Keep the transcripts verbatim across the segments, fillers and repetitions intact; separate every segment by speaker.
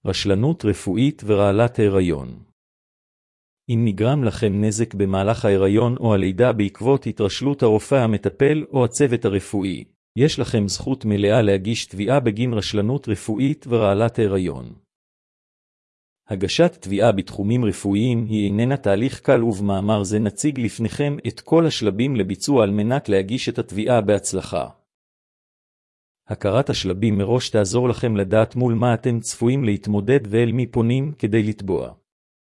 Speaker 1: רשלנות רפואית ורעלת ההיריון. אם נגרם לכם נזק במהלך ההיריון או הלידה בעקבות התרשלות הרופא המטפל או הצוות הרפואי, יש לכם זכות מלאה להגיש תביעה בגין רשלנות רפואית ורעלת ההיריון. הגשת תביעה בתחומים רפואיים היא איננה תהליך קל, ובמאמר זה נציג לפניכם את כל השלבים לביצוע על מנת להגיש את התביעה בהצלחה. הכרת השלבים מראש תעזור לכם לדעת מול מה אתם צפויים להתמודד ואל מי פונים כדי לתבוע.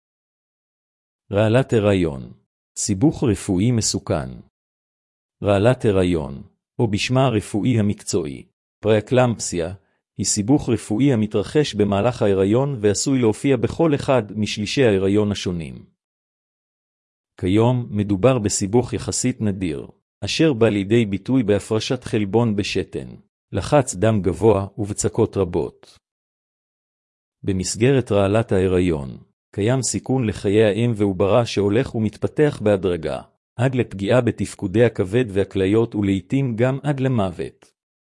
Speaker 1: רעלת הריון, סיבוך רפואי מסוכן. רעלת הריון, או בשמה הרפואי המקצועי, פראקלמפסיה, היא סיבוך רפואי המתרחש במהלך ההיריון ועשוי להופיע בכל אחד משלישי ההיריון השונים. כיום מדובר בסיבוך יחסית נדיר, אשר בא לידי ביטוי בהפרשת חלבון בשתן, לחץ דם גבוה ובצקות רבות. במסגרת רעלת ההיריון, קיים סיכון לחיי האם ועוברה שהולך ומתפתח בהדרגה, עד לפגיעה בתפקודי הכבד והכליות ולעיתים גם עד למוות.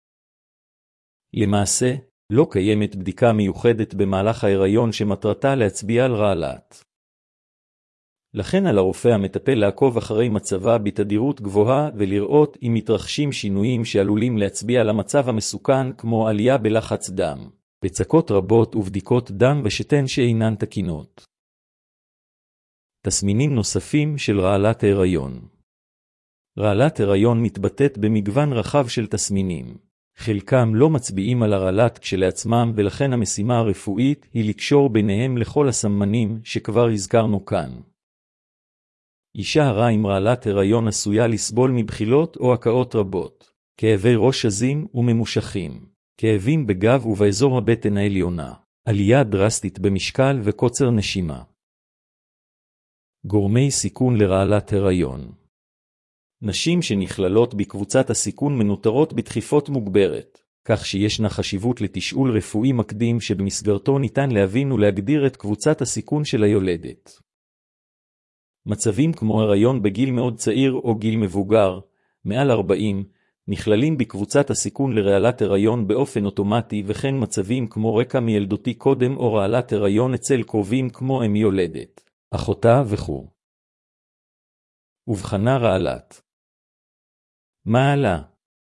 Speaker 1: למעשה, לא קיימת בדיקה מיוחדת במהלך ההיריון שמטרתה להצביע על רעלת. לכן על הרופא המטפל לעקוב אחרי מצבה בתדירות גבוהה ולראות אם מתרחשים שינויים שעלולים להצביע על המצב המסוכן, כמו עלייה בלחץ דם, בצקות רבות ובדיקות דם ושתן שאינן תקינות. תסמינים נוספים של רעלת ההיריון. רעלת הריון מתבטאת במגוון רחב של תסמינים. חלקם לא מצביעים על הרעלת כשלעצמם, ולכן המשימה הרפואית היא לקשור ביניהם לכל הסמנים שכבר הזכרנו כאן. אישה הרה עם רעלת הריון עשויה לסבול מבחילות או הקאות רבות, כאבי ראש עזים וממושכים, כאבים בגב ובאזור הבטן העליונה, עלייה דרסטית במשקל וקוצר נשימה. גורמי סיכון לרעלת הריון. נשים שנכללות בקבוצת הסיכון מנוטרות בדחיפות מוגברת, כך שישנה חשיבות לתשאול רפואי מקדים שבמסגרתו ניתן להבין ולהגדיר את קבוצת הסיכון של היולדת. מצבים כמו הריון בגיל מאוד צעיר או גיל מבוגר, מעל ארבעים, נכללים בקבוצת הסיכון לרעלת הריון באופן אוטומטי, וכן מצבים כמו רקע מילדותי קודם או רעלת הריון אצל קרובים כמו אם יולדת, אחותה וכו'. ובחנה רעלת. מעלה.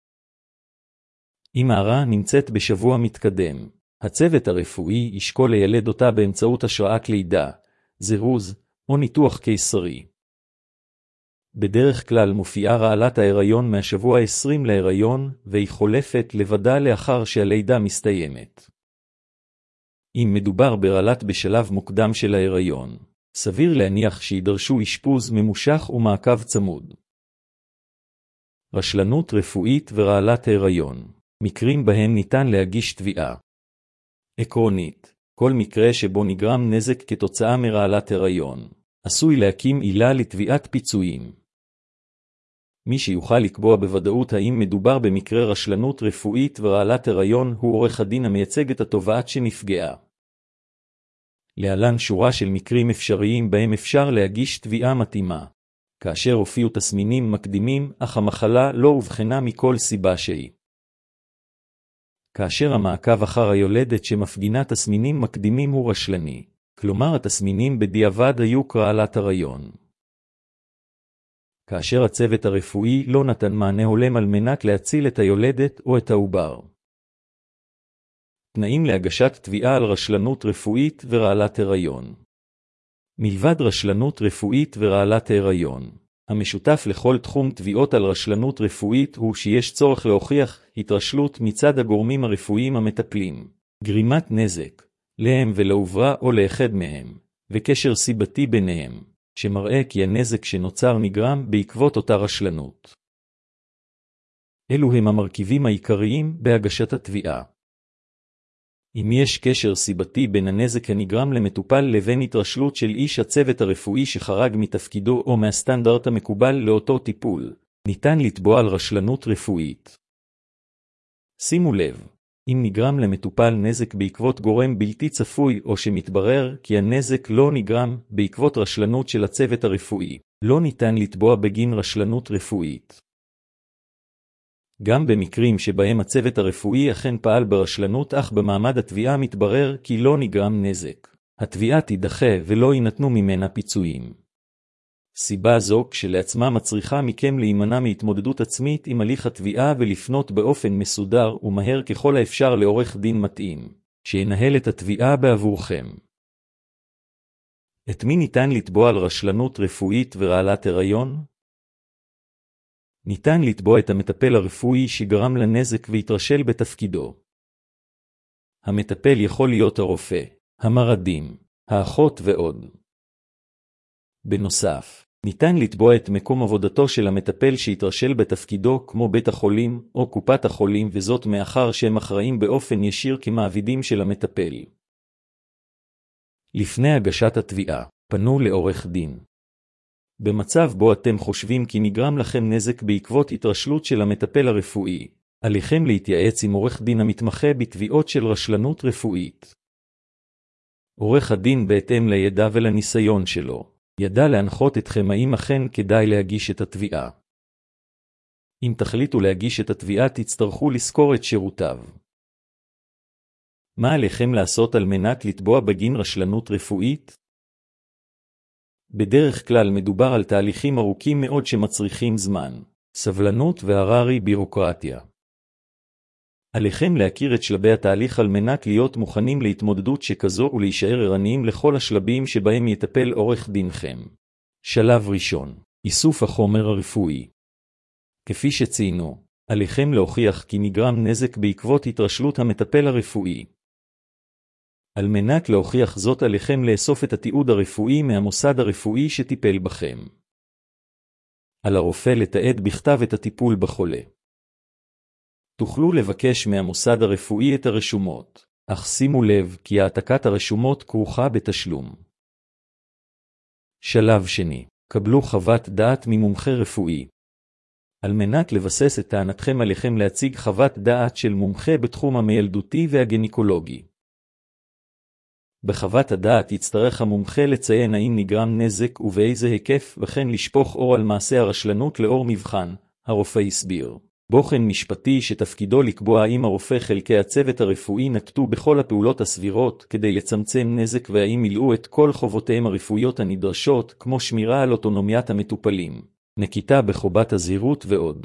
Speaker 1: אם ההרה נמצאת בשבוע מתקדם, הצוות הרפואי ישקול לילד אותה באמצעות השראת לידה, זירוז או ניתוח קיסרי. בדרך כלל מופיעה רעלת ההיריון מהשבוע ה-עשרים להיריון, והיא חולפת לבדה לאחר שהלידה מסתיימת. אם מדובר ברעלת בשלב מוקדם של ההיריון, סביר להניח שידרשו אשפוז ממושך ומעקב צמוד. רשלנות רפואית ורעלת ההיריון, מקרים בהם ניתן להגיש תביעה. עקרונית, כל מקרה שבו נגרם נזק כתוצאה מרעלת ההיריון, עשוי להקים עילה לתביעת פיצויים. מי שיוכל לקבוע בוודאות האם מדובר במקרה רשלנות רפואית ורעלת ההיריון הוא עורך הדין המייצג את התובעת שנפגעה. להלן שורה של מקרים אפשריים בהם אפשר להגיש תביעה מתאימה, כאשר הופיעו תסמינים מקדימים אך המחלה לא הובחנה מכל סיבה שהיא. כאשר המעקב אחר היולדת שמפגינה תסמינים מקדימים הוא רשלני, כלומר התסמינים בדיעבד היו כרעלת הריון. כאשר הצוות הרפואי לא נתן מענה הולם על מנת להציל את היולדת או את העובר. תנאים להגשת תביעה על רשלנות רפואית ורעלת הריון. מלבד רשלנות רפואית ורעלת ההיריון, המשותף לכל תחום תביעות על רשלנות רפואית הוא שיש צורך להוכיח התרשלות מצד הגורמים הרפואיים המטפלים, גרימת נזק להם ולעוברה או לאחד מהם, וקשר סיבתי ביניהם, שמראה כי הנזק שנוצר נגרם בעקבות אותה רשלנות. אלו הם המרכיבים העיקריים בהגשת התביעה. אם יש קשר סיבתי בין הנזק הנגרם למטופל לבין התרשלות של איש הצוות הרפואי שחרג מתפקידו או מהסטנדרט המקובל לאותו טיפול, ניתן לתבוע על רשלנות רפואית. שימו לב, אם נגרם למטופל נזק בעקבות גורם בלתי צפוי או שמתברר כי הנזק לא נגרם בעקבות רשלנות של הצוות הרפואי, לא ניתן לתבוע בגין רשלנות רפואית. גם במקרים שבהם הצוות הרפואי אכן פעל ברשלנות אך במעמד התביעה מתברר כי לא נגרם נזק, התביעה תידחה ולא יינתנו ממנה פיצויים. סיבה זו כשלעצמה מצריכה מכם להימנע מהתמודדות עצמית עם הליך התביעה ולפנות באופן מסודר ומהר ככל האפשר לעורך דין מתאים, שינהל את התביעה בעבורכם. את מי ניתן לתבוע על רשלנות רפואית ורעלת הריון? ניתן לתבוע את המטפל הרפואי שגרם לנזק והתרשל בתפקידו. המטפל יכול להיות הרופא, המרדים, האחות ועוד. בנוסף, ניתן לתבוע את מקום עבודתו של המטפל שהתרשל בתפקידו כמו בית החולים או קופת החולים, וזאת מאחר שהם אחראים באופן ישיר כמעבידים של המטפל. לפני הגשת התביעה, פנו לעורך דין. במצב בו אתם חושבים כי נגרם לכם נזק בעקבות התרשלות של המטפל הרפואי, עליכם להתייעץ עם עורך דין המתמחה בתביעות של רשלנות רפואית. עורך הדין בהתאם לידע ולניסיון שלו, ידע להנחות אתכם האם אכן כדאי להגיש את התביעה. אם תחליטו להגיש את התביעה תצטרכו לזכור את שירותיו. מה עליכם לעשות על מנת לתבוע בגין רשלנות רפואית? בדרך כלל מדובר על תהליכים ארוכים מאוד שמצריכים זמן, סבלנות והררי בירוקרטיה. עליכם להכיר את שלבי התהליך על מנת להיות מוכנים להתמודדות שכזו ולהישאר ערניים לכל השלבים שבהם יטפל עורך דינכם. שלב ראשון, איסוף החומר הרפואי. כפי שציינו, עליכם להוכיח כי נגרם נזק בעקבות התרשלות המטפל הרפואי. על מנת להוכיח זאת עליכם לאסוף את התיעוד הרפואי מהמוסד הרפואי שטיפל בכם. על הרופא לתעד בכתב את הטיפול בחולה. תוכלו לבקש מהמוסד הרפואי את הרשומות, אך שימו לב כי העתקת הרשומות כרוכה בתשלום. שלב שני, קבלו חוות דעת ממומחה רפואי. על מנת לבסס את טענתכם עליכם להציג חוות דעת של מומחה בתחום המיילדותי והגניקולוגי. בחוות הדעת יצטרך המומחה לציין האם נגרם נזק ובאיזה היקף, וכן לשפוך אור על מעשה הרשלנות לאור מבחן, הרופא הסביר. בוחן משפטי שתפקידו לקבוע האם הרופא חלקי הצוות הרפואי נקטו בכל הפעולות הסבירות כדי לצמצם נזק והאם מילאו את כל חובותיהם הרפואיות הנדרשות, כמו שמירה על אוטונומיית המטופלים, נקיטה בחובת הזהירות ועוד.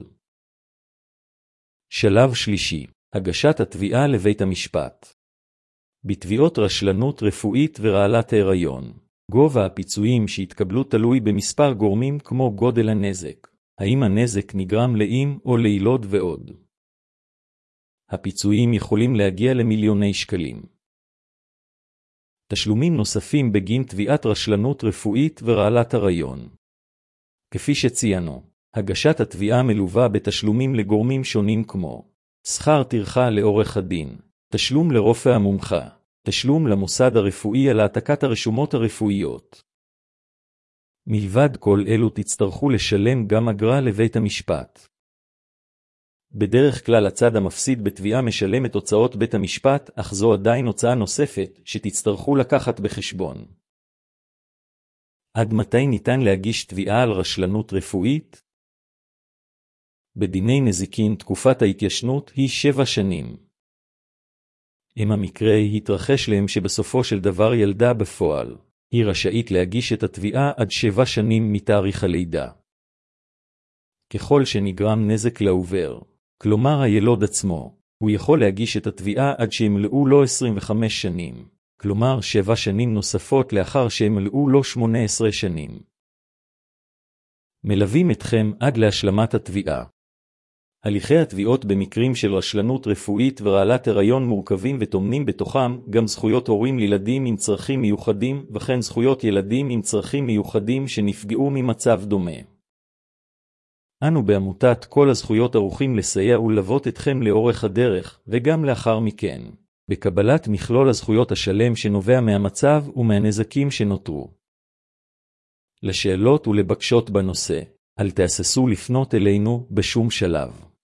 Speaker 1: שלב שלישי, הגשת התביעה לבית המשפט. בתביעות רשלנות רפואית ורעלת ההיריון, גובה הפיצויים שהתקבלו תלוי במספר גורמים כמו גודל הנזק, האם הנזק נגרם לאם או לילוד ועוד. הפיצויים יכולים להגיע למיליוני שקלים. תשלומים נוספים בגין תביעת רשלנות רפואית ורעלת ההיריון. כפי שציינו, הגשת התביעה מלווה בתשלומים לגורמים שונים כמו שכר טרחה לעורך הדין, תשלום לרופא המומחה, תשלום למוסד הרפואי על העתקת הרשומות הרפואיות. מלבד כל אלו תצטרכו לשלם גם אגרה לבית המשפט. בדרך כלל הצד המפסיד בתביעה משלם את הוצאות בית המשפט, אך זו עדיין הוצאה נוספת שתצטרכו לקחת בחשבון. עד מתי ניתן להגיש תביעה על רשלנות רפואית? בדיני נזיקין תקופת ההתיישנות היא שבע שנים. אם המקרה התרחש להם שבסופו של דבר ילדה בפועל, היא רשאית להגיש את התביעה עד שבע שנים מתאריך הלידה. ככל שנגרם נזק לעובר, כלומר הילוד עצמו, הוא יכול להגיש את התביעה עד שימלאו לו עשרים וחמש שנים, כלומר שבע שנים נוספות לאחר שימלאו לו שמונה עשרה שנים. מלווים אתכם עד להשלמת התביעה. הליכי התביעות במקרים של רשלנות רפואית ורעלת הריון מורכבים וטומנים בתוכם גם זכויות הורים לילדים עם צרכים מיוחדים, וכן זכויות ילדים עם צרכים מיוחדים שנפגעו ממצב דומה. אנו בעמותת כל הזכויות ערוכים לסייע וללוות אתכם לאורך הדרך, וגם לאחר מכן, בקבלת מכלול הזכויות השלם שנובע מהמצב ומהנזקים שנותרו. לשאלות ולבקשות בנושא, אל תהססו לפנות אלינו בשום שלב.